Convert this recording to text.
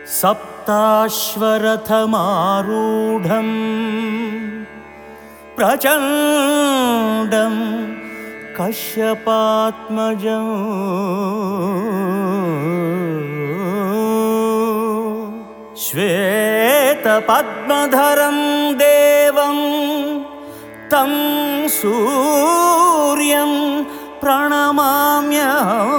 सप्ताश्वरथमारूढम् प्रचण्डं कश्यपात्मजं श्वेतपद्मधरं देवं तं सूर्यं प्रणमाम्यहम्।